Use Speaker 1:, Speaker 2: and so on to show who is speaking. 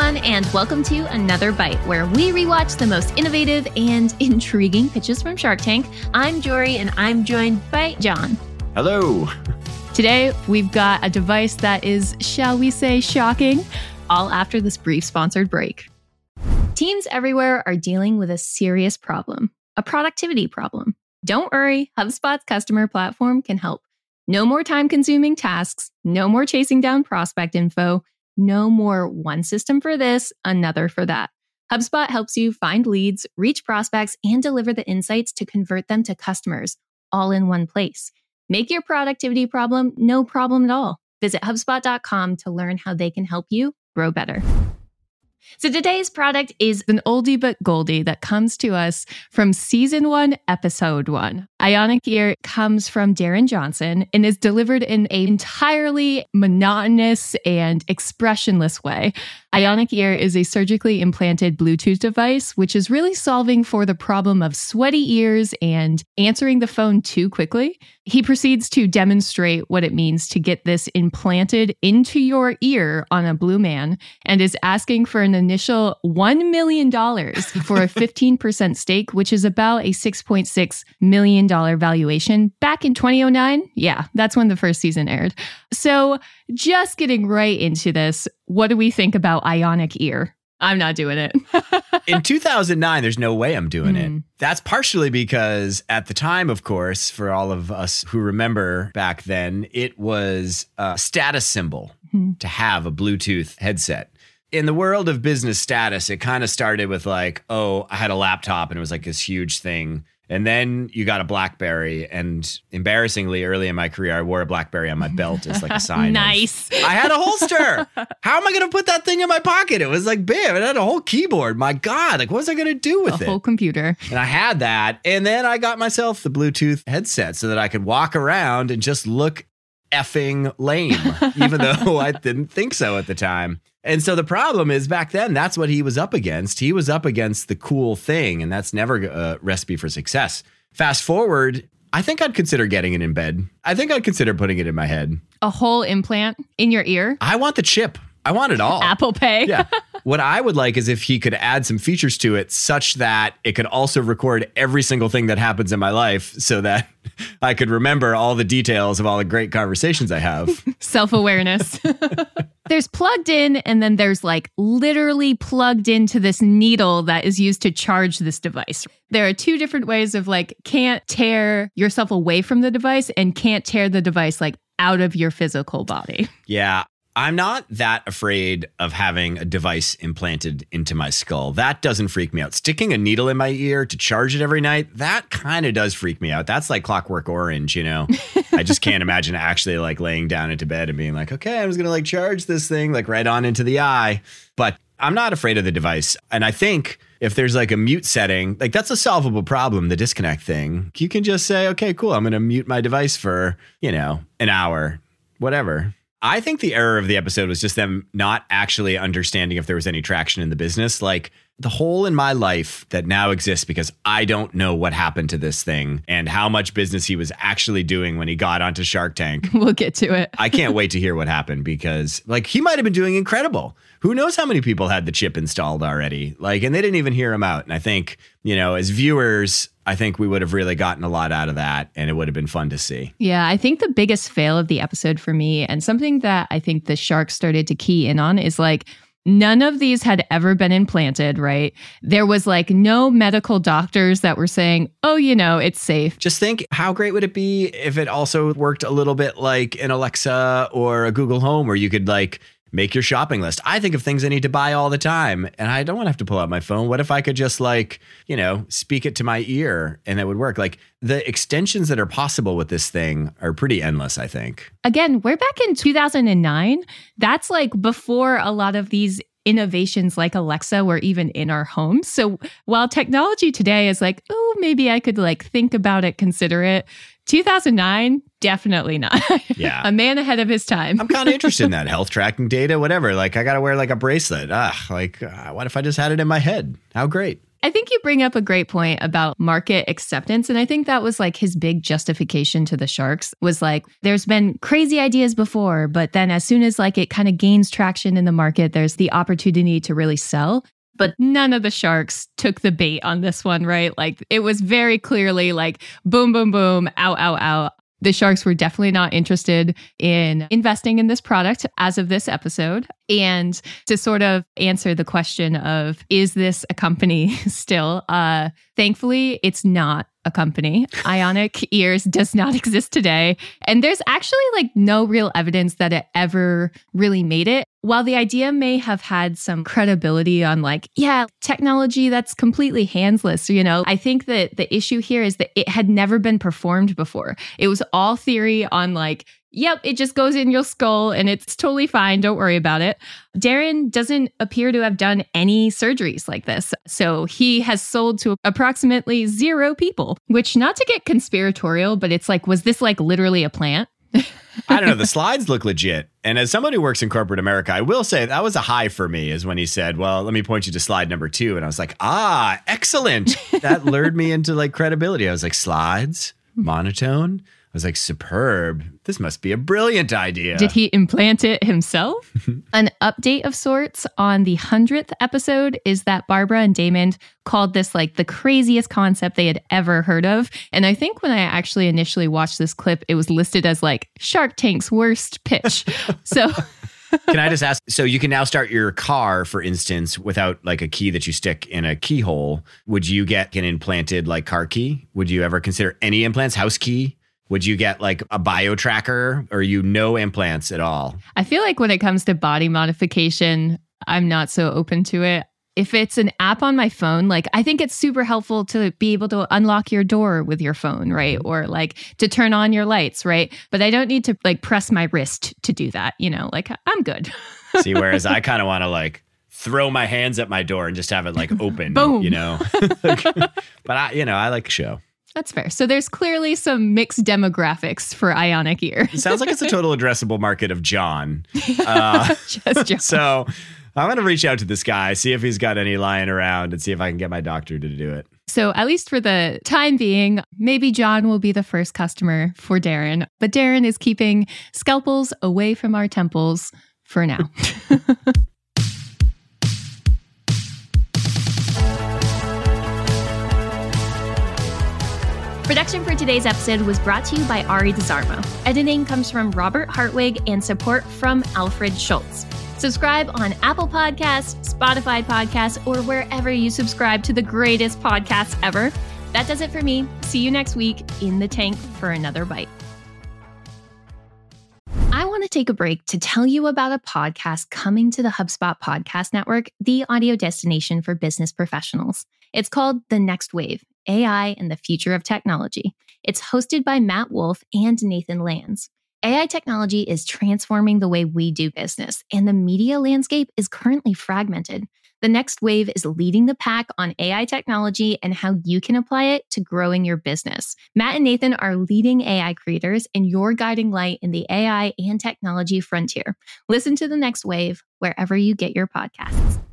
Speaker 1: everyone, and welcome to Another Bite, where we rewatch the most innovative and intriguing pitches from Shark Tank. I'm Jory, and I'm joined by John.
Speaker 2: Hello.
Speaker 1: Today, we've got a device that is, shall we say, shocking, all after this brief sponsored break. Teams everywhere are dealing with a serious problem, a productivity problem. Don't worry, HubSpot's customer platform can help. No more time-consuming tasks, no more chasing down prospect info, no more one system for this, another for that. HubSpot helps you find leads, reach prospects, and deliver the insights to convert them to customers, all in one place. Make your productivity problem no problem at all. Visit HubSpot.com to learn how they can help you grow better. So today's product is an oldie but goldie that comes to us from Season 1, Episode 1. Ionic Ear comes from Darren Johnson and is delivered in an entirely monotonous and expressionless way. Ionic Ear is a surgically implanted Bluetooth device, which is really solving for the problem of sweaty ears and answering the phone too quickly. He proceeds to demonstrate what it means to get this implanted into your ear on a Blue Man and is asking for an initial $1 million for a 15% stake, which is about a $6.6 million valuation back in 2009. Yeah, that's when the first season aired. So just getting right into this, what do we think about Ionic Ear? I'm not doing it.
Speaker 2: In 2009, there's no way I'm doing it. That's partially because at the time, of course, for all of us who remember back then, it was a status symbol to have a Bluetooth headset. In the world of business status, it kind of started with like, oh, I had a laptop and it was like this huge thing. And then you got a BlackBerry, and embarrassingly, early in my career, I wore a BlackBerry on my belt as like a sign.
Speaker 1: Nice.
Speaker 2: I had a holster. How am I going to put that thing in my pocket? It was like, bam, it had a whole keyboard. My God, like what was I going to do with it?
Speaker 1: A whole computer.
Speaker 2: And I had that. And then I got myself the Bluetooth headset so that I could walk around and just look effing lame, even though I didn't think so at the time. And so the problem is back then, that's what he was up against. He was up against the cool thing, and that's never a recipe for success. Fast forward, I think I'd consider getting it in bed. I think I'd consider putting it in my head.
Speaker 1: A whole implant in your ear?
Speaker 2: I want the chip. I want it all.
Speaker 1: Apple Pay.
Speaker 2: Yeah. What I would like is if he could add some features to it such that it could also record every single thing that happens in my life so that I could remember all the details of all the great conversations I have.
Speaker 1: Self-awareness. There's plugged in, and then there's like literally plugged into this needle that is used to charge this device. There are two different ways of like can't tear yourself away from the device and can't tear the device like out of your physical body.
Speaker 2: Yeah. I'm not that afraid of having a device implanted into my skull. That doesn't freak me out. Sticking a needle in my ear to charge it every night, that kind of does freak me out. That's like Clockwork Orange, you know? I just can't imagine actually like laying down into bed and being like, okay, I'm just going to like charge this thing like right on into the eye. But I'm not afraid of the device. And I think if there's like a mute setting, like that's a solvable problem, the disconnect thing. You can just say, okay, cool. I'm going to mute my device for, you know, an hour, whatever. I think the error of the episode was just them not actually understanding if there was any traction in the business. Like the hole in my life that now exists because I don't know what happened to this thing and how much business he was actually doing when he got onto Shark Tank.
Speaker 1: We'll get to it.
Speaker 2: I can't wait to hear what happened because like he might have been doing incredible. Who knows how many people had the chip installed already? Like, and they didn't even hear him out. And I think, you know, as viewers, I think we would have really gotten a lot out of that and it would have been fun to see.
Speaker 1: Yeah, I think the biggest fail of the episode for me and something that I think the Sharks started to key in on is like, none of these had ever been implanted, right? There was like no medical doctors that were saying, oh, you know, it's safe.
Speaker 2: Just think, how great would it be if it also worked a little bit like an Alexa or a Google Home where you could like make your shopping list. I think of things I need to buy all the time and I don't want to have to pull out my phone. What if I could just like, you know, speak it to my ear and it would work? Like the extensions that are possible with this thing are pretty endless, I think.
Speaker 1: Again, we're back in 2009. That's like before a lot of these innovations like Alexa were even in our homes. So while technology today is like, oh, maybe I could like think about it, consider it. 2009, definitely not.
Speaker 2: Yeah.
Speaker 1: A man ahead of his time.
Speaker 2: I'm kind of interested in that health tracking data, whatever. Like I got to wear like a bracelet. What if I just had it in my head? How great.
Speaker 1: I think you bring up a great point about market acceptance. And I think that was like his big justification to the sharks was like, there's been crazy ideas before, but then as soon as like it kind of gains traction in the market, there's the opportunity to really sell. But none of the sharks took the bait on this one, right? Like it was very clearly like boom, boom, boom, out, out, out. The sharks were definitely not interested in investing in this product as of this episode. And to sort of answer the question of, is this a company still? Thankfully, it's not a company. Ionic Ears does not exist today. And there's actually like no real evidence that it ever really made it. While the idea may have had some credibility on like, yeah, technology that's completely handless, you know, I think that the issue here is that it had never been performed before. It was all theory on like, yep, it just goes in your skull and it's totally fine. Don't worry about it. Darren doesn't appear to have done any surgeries like this. So he has sold to approximately 0 people, which not to get conspiratorial, but it's like, was this like literally a plant?
Speaker 2: I don't know. The slides look legit. And as someone who works in corporate America, I will say that was a high for me is when he said, well, let me point you to slide number 2. And I was like, excellent. That lured me into like credibility. I was like, slides, monotone. I was like, superb. This must be a brilliant idea.
Speaker 1: Did he implant it himself? An update of sorts on the 100th episode is that Barbara and Damon called this like the craziest concept they had ever heard of. And I think when I actually initially watched this clip, it was listed as like Shark Tank's worst pitch. So...
Speaker 2: Can I just ask, so you can now start your car, for instance, without like a key that you stick in a keyhole. Would you get an implanted like car key? Would you ever consider any implants? House key? Would you get like a bio tracker, or no implants at all?
Speaker 1: I feel like when it comes to body modification, I'm not so open to it. If it's an app on my phone, like I think it's super helpful to be able to unlock your door with your phone, right? Or like to turn on your lights, right? But I don't need to like press my wrist to do that, you know, like I'm good.
Speaker 2: See, whereas I kind of want to like throw my hands at my door and just have it like open,
Speaker 1: Boom.
Speaker 2: You know? But I like a show.
Speaker 1: That's fair. So there's clearly some mixed demographics for Ionic Ear.
Speaker 2: It sounds like it's a total addressable market of John.
Speaker 1: Just John.
Speaker 2: So I'm going to reach out to this guy, see if he's got any lying around and see if I can get my doctor to do it.
Speaker 1: So at least for the time being, maybe John will be the first customer for Darren. But Darren is keeping scalpels away from our temples for now. Production for today's episode was brought to you by Ari DeZarmo. Editing comes from Robert Hartwig and support from Alfred Schultz. Subscribe on Apple Podcasts, Spotify Podcasts, or wherever you subscribe to the greatest podcasts ever. That does it for me. See you next week in the tank for another bite. I want to take a break to tell you about a podcast coming to the HubSpot Podcast Network, the audio destination for business professionals. It's called The Next Wave, AI and the Future of Technology. It's hosted by Matt Wolf and Nathan Lands. AI technology is transforming the way we do business, and the media landscape is currently fragmented. The Next Wave is leading the pack on AI technology and how you can apply it to growing your business. Matt and Nathan are leading AI creators and your guiding light in the AI and technology frontier. Listen to The Next Wave wherever you get your podcasts.